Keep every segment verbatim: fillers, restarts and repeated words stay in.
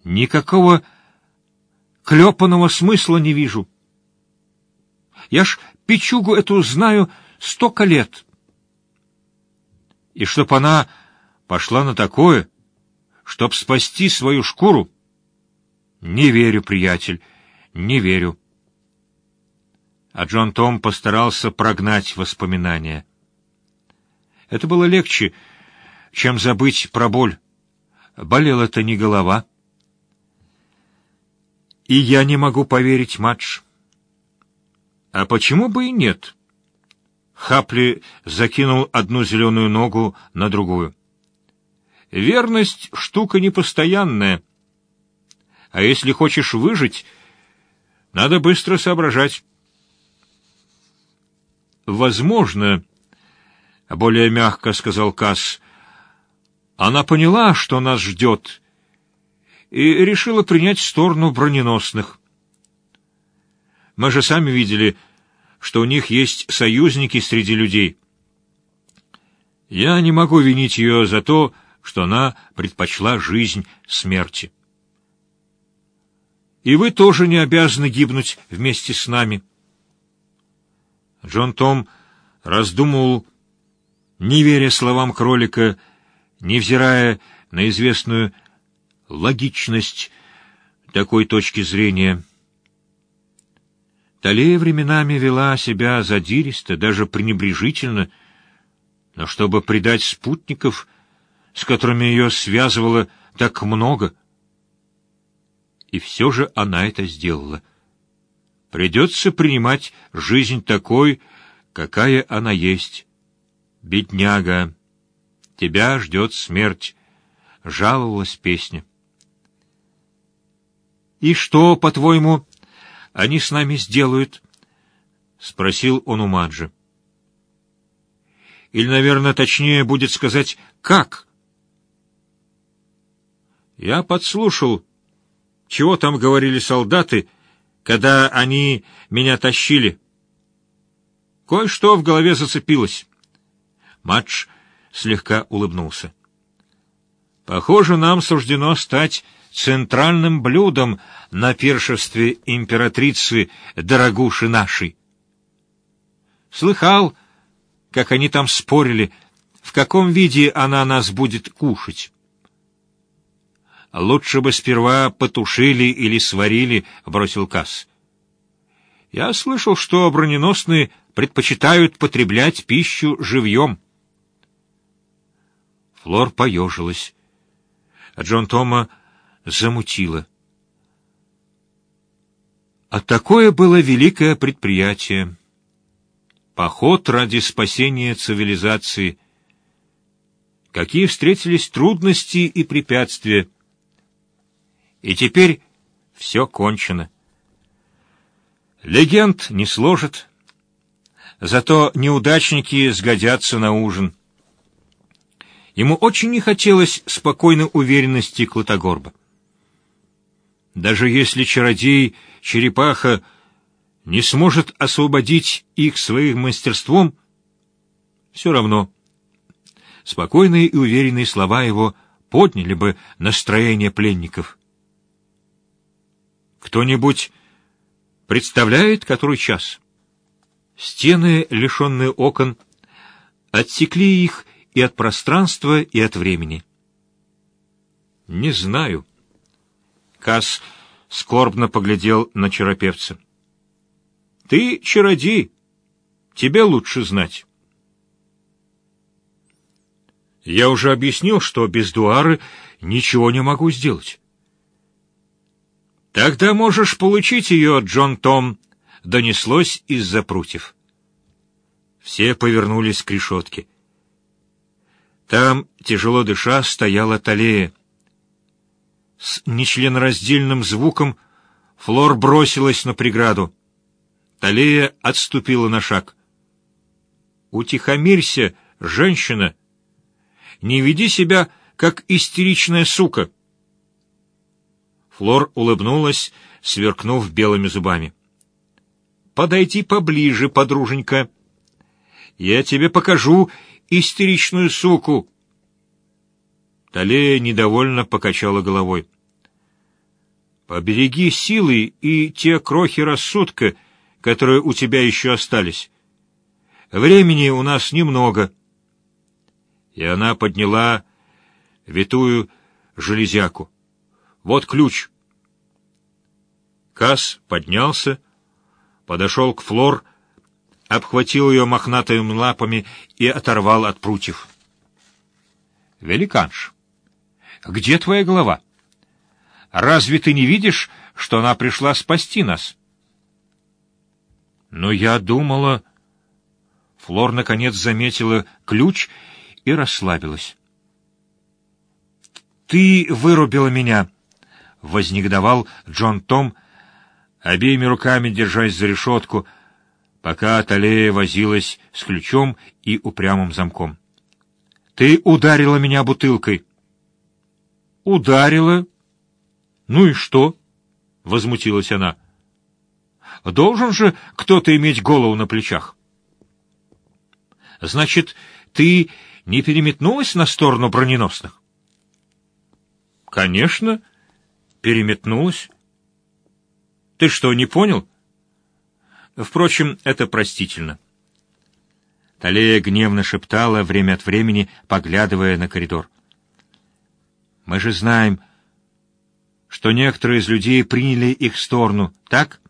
Никакого клепаного смысла не вижу. Я ж печугу эту знаю столько лет. И чтоб она пошла на такое, чтоб спасти свою шкуру, не верю, приятель, не верю. А Джон Том постарался прогнать воспоминания. Это было легче, чем забыть про боль. Болела-то не голова. И я не могу поверить, Мадж. А почему бы и нет? Хапли закинул одну зеленую ногу на другую. Верность — штука непостоянная. А если хочешь выжить, надо быстро соображать. Возможно, — более мягко сказал Касс, — она поняла, что нас ждет, и решила принять сторону броненосных. Мы же сами видели, что у них есть союзники среди людей. Я не могу винить ее за то, что она предпочла жизнь смерти. И вы тоже не обязаны гибнуть вместе с нами. Джон Том раздумывал, не веря словам кролика, невзирая на известную логичность такой точки зрения. Талия временами вела себя задиристо, даже пренебрежительно, но чтобы предать спутников, с которыми ее связывало так много, и все же она это сделала. Придется принимать жизнь такой, какая она есть. Бедняга, тебя ждет смерть, — жаловалась песня. И что, по-твоему, они с нами сделают? — спросил он у Маджи. Или, наверное, точнее будет сказать, как? Я подслушал, чего там говорили солдаты, когда они меня тащили. Кое-что в голове зацепилось. Мадж слегка улыбнулся. Похоже, нам суждено стать центральным блюдом на пиршестве императрицы дорогуши нашей. Слыхал, как они там спорили, в каком виде она нас будет кушать. Лучше бы сперва потушили или сварили, — бросил Касс. Я слышал, что броненосные предпочитают потреблять пищу живьем. Флор поежилась, а Джон Тома замутило. А такое было великое предприятие. Поход ради спасения цивилизации. Какие встретились трудности и препятствия. И теперь все кончено. Легенд не сложат, зато неудачники сгодятся на ужин. Ему очень не хотелось спокойной уверенности Клотогорба. Даже если чародей-черепаха не сможет освободить их своим мастерством, все равно спокойные и уверенные слова его подняли бы настроение пленников. Кто-нибудь представляет, который час? Стены, лишенные окон, отсекли их и от пространства, и от времени. Не знаю. Касс скорбно поглядел на чаропевца. Ты чародей, тебе лучше знать. Я уже объяснил, что без Дуары ничего не могу сделать. Тогда можешь получить ее, Джон Том, — донеслось из-за прутьев. Все повернулись к решетке. Там, тяжело дыша, стояла Талия. С нечленораздельным звуком Флор бросилась на преграду. Талия отступила на шаг. «Утихомирься, женщина! Не веди себя, как истеричная сука!» Флор улыбнулась, сверкнув белыми зубами. «Подойди поближе, подруженька. Я тебе покажу истеричную суку!» Талия недовольно покачала головой. Побереги силы и те крохи рассудка, которые у тебя еще остались. Времени у нас немного». И она подняла витую железяку. «Вот ключ». Касс поднялся, подошел к Флор, обхватил ее мохнатыми лапами и оторвал от прутьев. «Великанш, где твоя голова? Разве ты не видишь, что она пришла спасти нас?» «Но я думала...» Флор наконец заметила ключ и расслабилась. «Ты вырубила меня!» — вознегодовал Джон Том, обеими руками держась за решетку, пока Талия возилась с ключом и упрямым замком. «Ты ударила меня бутылкой». «Ударила? Ну и что?» — возмутилась она. «Должен же кто-то иметь голову на плечах». «Значит, ты не переметнулась на сторону броненосных?» «Конечно, переметнулась. Ты что, не понял?» Впрочем, это простительно. Талия гневно шептала, время от времени поглядывая на коридор. «Мы же знаем, что некоторые из людей приняли их сторону, так?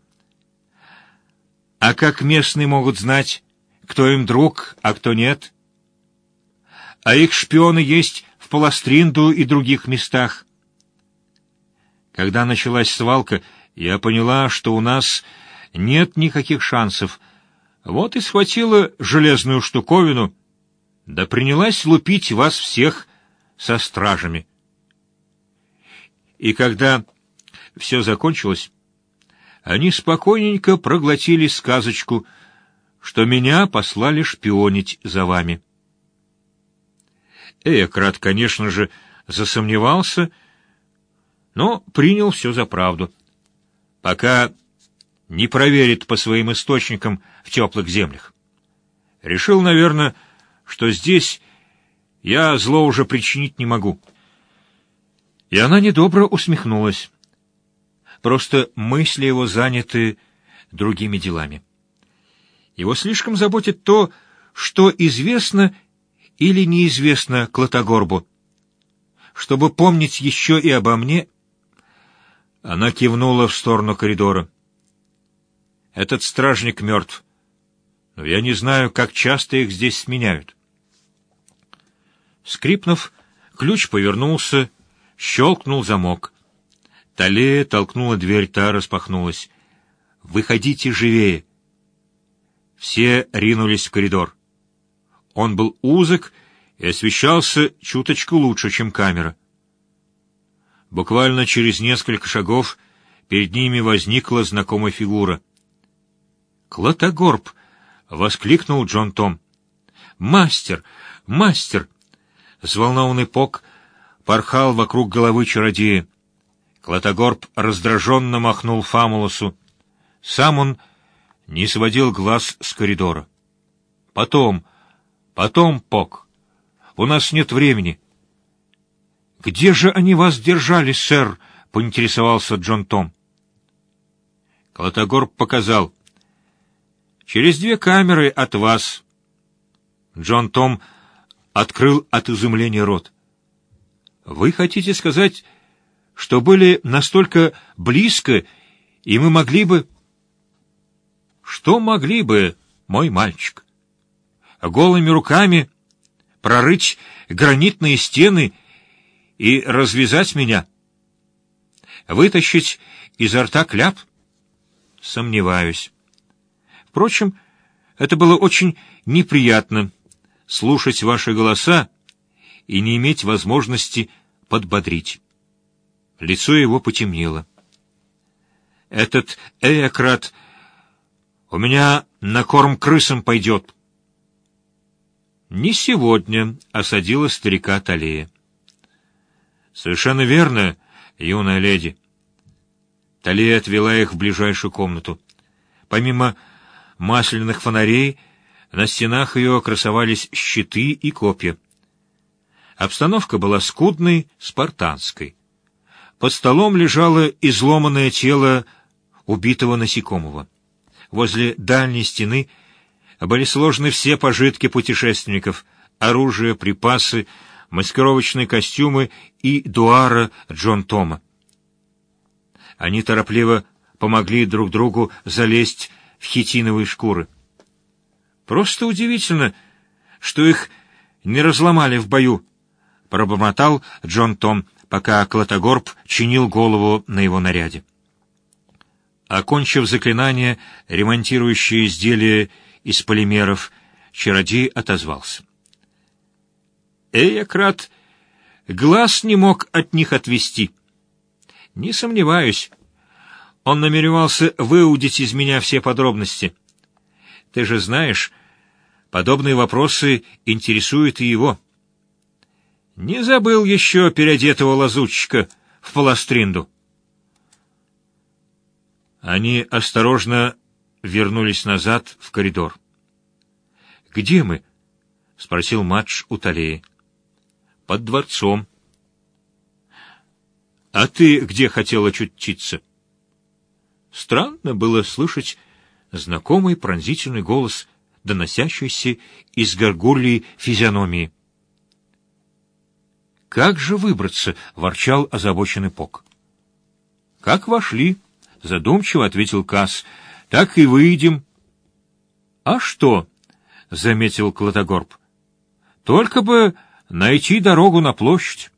А как местные могут знать, кто им друг, а кто нет? А их шпионы есть в Паластринду и других местах. Когда началась свалка, я поняла, что у нас нет никаких шансов. Вот и схватила железную штуковину, да принялась лупить вас всех со стражами. И когда все закончилось, они спокойненько проглотили сказочку, что меня послали шпионить за вами. Эократ, конечно же, засомневался, но принял все за правду, пока не проверит по своим источникам в теплых землях. Решил, наверное, что здесь я зло уже причинить не могу. И она недобро усмехнулась. Просто мысли его заняты другими делами. Его слишком заботит то, что известно или неизвестно Клотогорбу. Чтобы помнить еще и обо мне, она кивнула в сторону коридора. Этот стражник мертв, но я не знаю, как часто их здесь сменяют. Скрипнув, ключ повернулся, щелкнул замок. Талия толкнула дверь, та распахнулась. «Выходите живее!» Все ринулись в коридор. Он был узок и освещался чуточку лучше, чем камера. Буквально через несколько шагов перед ними возникла знакомая фигура. «Клотогорб!» — воскликнул Джон Том. «Мастер! Мастер!» Взволнованный Пок порхал вокруг головы чародея. Клотогорб раздраженно махнул Фамулусу. Сам он не сводил глаз с коридора. «Потом, потом, Пок. У нас нет времени». «Где же они вас держали, сэр?» — поинтересовался Джон Том. Клотогорб показал. «Через две камеры от вас». Джон Том открыл от изумления рот. «Вы хотите сказать, что были настолько близко, и мы могли бы...» «Что могли бы, мой мальчик? Голыми руками прорыть гранитные стены и развязать меня? Вытащить изо рта кляп? Сомневаюсь. Впрочем, это было очень неприятно — слушать ваши голоса и не иметь возможности подбодрить». Лицо его потемнело. «Этот Эократ у меня на корм крысам пойдет». «Не сегодня», — осадила старика Талия. «Совершенно верно, юная леди». Талия отвела их в ближайшую комнату. Помимо масляных фонарей, на стенах ее красовались щиты и копья. Обстановка была скудной, спартанской. Под столом лежало изломанное тело убитого насекомого. Возле дальней стены были сложены все пожитки путешественников: оружие, припасы, маскировочные костюмы и дуара Джон Тома. Они торопливо помогли друг другу залезть в хитиновые шкуры. «Просто удивительно, что их не разломали в бою», — пробормотал Джон Том, пока Клотогорб чинил голову на его наряде. Окончив заклинание, ремонтирующее изделия из полимеров, чародей отозвался. Эйократ глаз не мог от них отвести. Не сомневаюсь, он намеревался выудить из меня все подробности. Ты же знаешь, подобные вопросы интересуют и его. Не забыл еще переодетого лазутчика в Паластринду. Они осторожно вернулись назад в коридор. «Где мы?» — спросил Мадж у Талии. «Под дворцом». «А ты где хотел очутиться?» Странно было слышать знакомый пронзительный голос, доносящийся из горгульей физиономии. «Как же выбраться?» — ворчал озабоченный Пок. «Как вошли?» — задумчиво ответил Касс. «Так и выйдем». «А что?» — заметил Клотогорб. «Только бы найти дорогу на площадь».